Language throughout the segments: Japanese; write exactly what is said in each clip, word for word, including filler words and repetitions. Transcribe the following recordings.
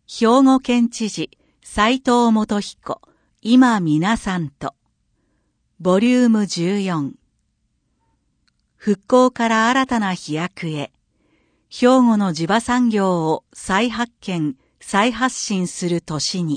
兵庫県知事斉藤元彦、今皆さんと、ボリュームじゅうよん。復興から新たな飛躍へ、兵庫の地場産業を再発見、再発信する年に。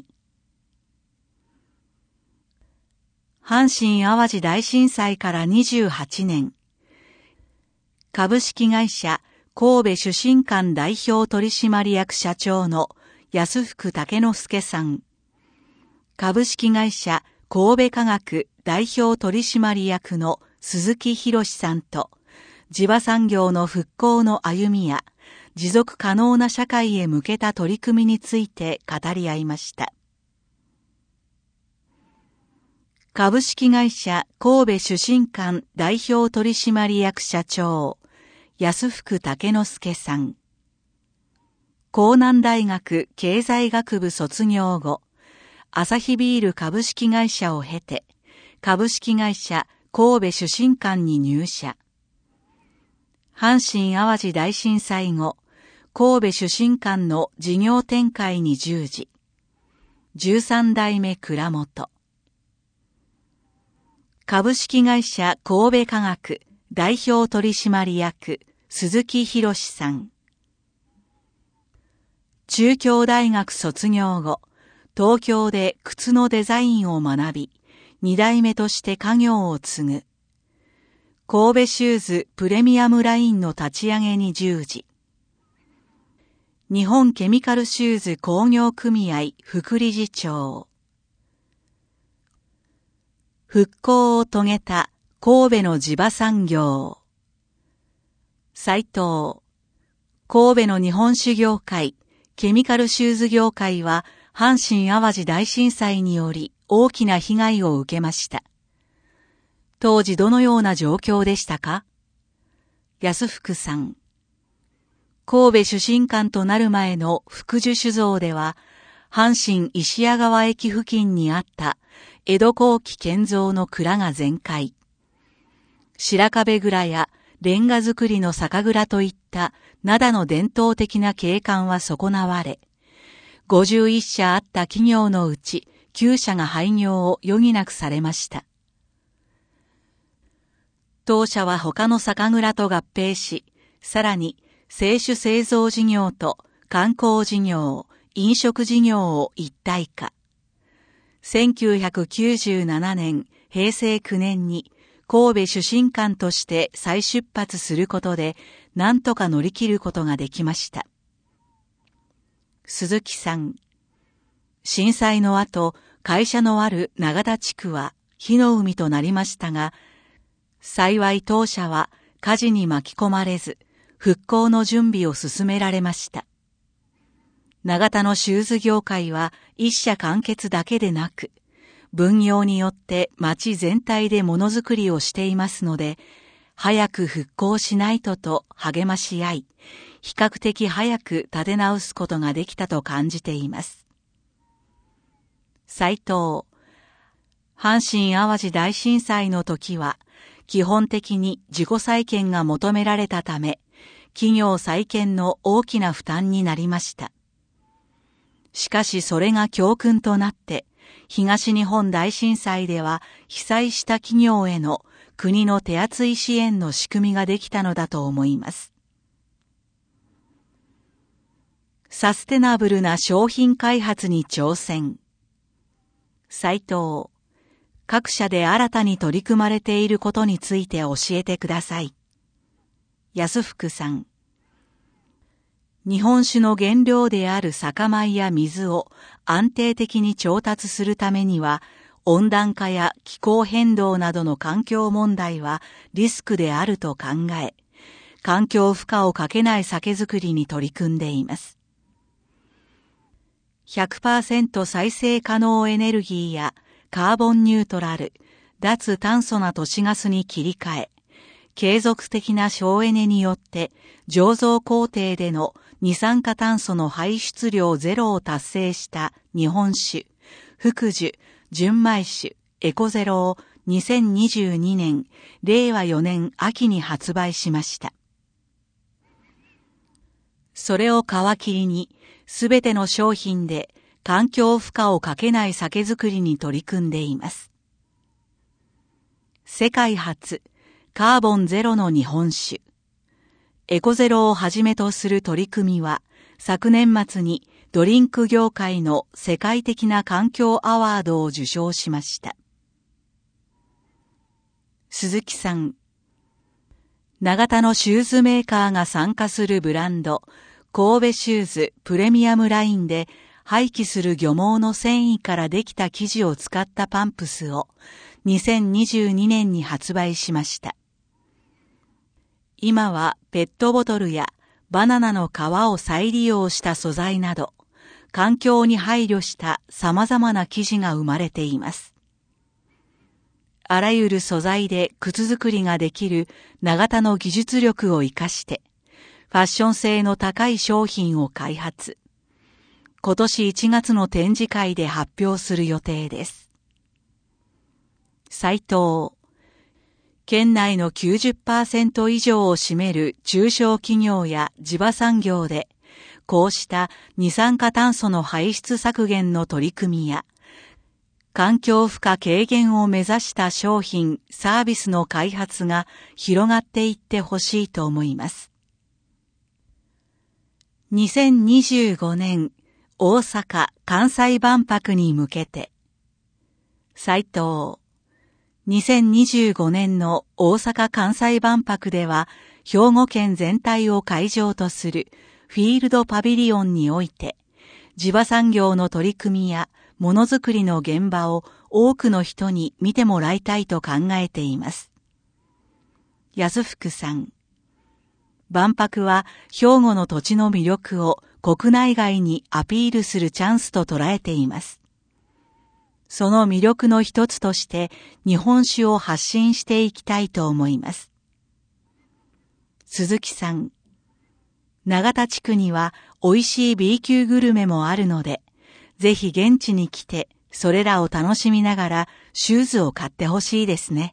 阪神淡路大震災からにじゅうはちねん。株式会社神戸主審館代表取締役社長の安福武之助さん。株式会社神戸化学代表取締役の鈴木博さんと、地場産業の復興の歩みや持続可能な社会へ向けた取り組みについて語り合いました。株式会社神戸主審館代表取締役社長、安福武之助さん。江南大学経済学部卒業後、アサヒビール株式会社を経て、株式会社神戸主審館に入社。阪神淡路大震災後、神戸主審館の事業展開に従事。じゅうさん代目蔵元。株式会社神戸化学代表取締役鈴木博さん。中京大学卒業後、東京で靴のデザインを学び、二代目として家業を継ぐ。神戸シューズプレミアムラインの立ち上げに従事。日本ケミカルシューズ工業組合副理事長。復興を遂げた神戸の地場産業。斉藤。神戸の日本酒業界、ケミカルシューズ業界は阪神淡路大震災により大きな被害を受けました。当時どのような状況でしたか？安福さん。神戸主審館となる前の福寿酒造では、阪神石屋川駅付近にあった江戸後期建造の蔵が全壊。白壁蔵やレンガ造りの酒蔵といった灘の伝統的な景観は損なわれ、ごじゅういっ社あった企業のうちきゅう社が廃業を余儀なくされました。当社は他の酒蔵と合併し、さらに清酒製造事業と観光事業、飲食事業を一体化。せんきゅうひゃくきゅうじゅうななねん、へいせいきゅうねんに神戸主審館として再出発することで、何とか乗り切ることができました。鈴木さん。震災の後、会社のある永田地区は火の海となりましたが、幸い当社は火事に巻き込まれず、復興の準備を進められました。永田のシューズ業界は一社完結だけでなく、分業によって町全体でものづくりをしていますので、早く復興しないとと励まし合い、比較的早く立て直すことができたと感じています。斉藤。阪神淡路大震災の時は、基本的に自己再建が求められたため、企業再建の大きな負担になりました。しかしそれが教訓となって、東日本大震災では被災した企業への国の手厚い支援の仕組みができたのだと思います。サステナブルな商品開発に挑戦。斉藤。各社で新たに取り組まれていることについて教えてください。安福さん。日本酒の原料である酒米や水を安定的に調達するためには、温暖化や気候変動などの環境問題はリスクであると考え、環境負荷をかけない酒造りに取り組んでいます。ひゃくパーセント 再生可能エネルギーやカーボンニュートラル、脱炭素な都市ガスに切り替え、継続的な省エネによって醸造工程での二酸化炭素の排出量ゼロを達成した日本酒、福寿、純米酒、エコゼロをにせんにじゅうにねん、れいわよねん秋に発売しました。それを皮切りにすべての商品で環境負荷をかけない酒造りに取り組んでいます。世界初、カーボンゼロの日本酒。エコゼロをはじめとする取り組みは、昨年末にドリンク業界の世界的な環境アワードを受賞しました。鈴木さん。長田のシューズメーカーが参加するブランド、神戸シューズプレミアムラインで廃棄する漁網の繊維からできた生地を使ったパンプスをにせんにじゅうにねんに発売しました。今はペットボトルやバナナの皮を再利用した素材など、環境に配慮した様々な生地が生まれています。あらゆる素材で靴作りができる長田の技術力を生かして、ファッション性の高い商品を開発。今年いちがつの展示会で発表する予定です。斉藤。県内の きゅうじゅっパーセント 以上を占める中小企業や地場産業で、こうした二酸化炭素の排出削減の取り組みや、環境負荷軽減を目指した商品、サービスの開発が広がっていってほしいと思います。にせんにじゅうごねん大阪・関西万博に向けて、斉藤。にせんにじゅうごねんの大阪・関西万博では、兵庫県全体を会場とするフィールドパビリオンにおいて、地場産業の取り組みやものづくりの現場を多くの人に見てもらいたいと考えています。安福さん。万博は兵庫の土地の魅力を国内外にアピールするチャンスと捉えています。その魅力の一つとして日本酒を発信していきたいと思います。鈴木さん。長田地区には美味しい B 級グルメもあるので、ぜひ現地に来てそれらを楽しみながらシューズを買ってほしいですね。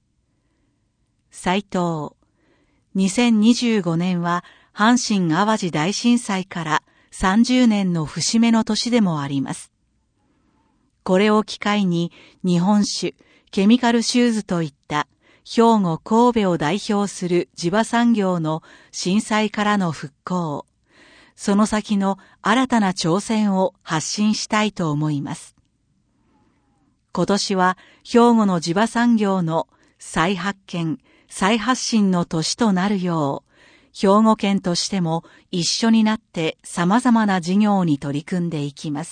斉藤。にせんにじゅうごねんは阪神淡路大震災からさんじゅうねんの節目の年でもあります。これを機会に日本酒、ケミカルシューズといった兵庫・神戸を代表する地場産業の震災からの復興、その先の新たな挑戦を発信したいと思います。今年は兵庫の地場産業の再発見、再発信の年となるよう、兵庫県としても一緒になって様々な事業に取り組んでいきます。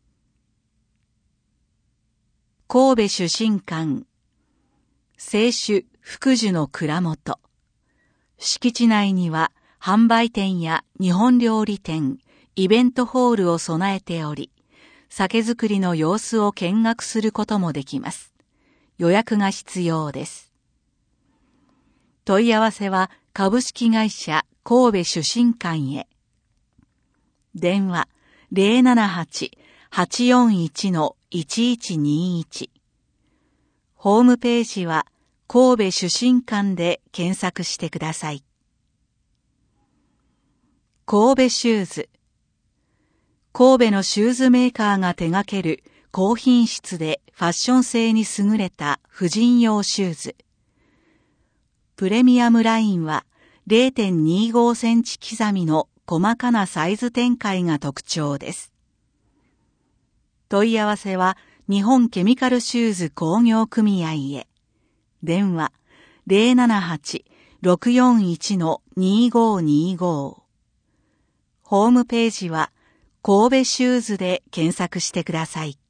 神戸出身館、清酒福寿の蔵元。敷地内には販売店や日本料理店、イベントホールを備えており、酒造りの様子を見学することもできます。予約が必要です。問い合わせは株式会社神戸出身館へ。電話 ゼロななはち はちよんいち いちいちにいち。ホームページは神戸出身館で検索してください。神戸シューズ。神戸のシューズメーカーが手掛ける高品質でファッション性に優れた婦人用シューズ。プレミアムラインは れいてんにごセンチ刻みの細かなサイズ展開が特徴です。問い合わせは日本ケミカルシューズ工業組合へ。電話 ゼロななはち ろくよんいち にごにご。ホームページは神戸シューズで検索してください。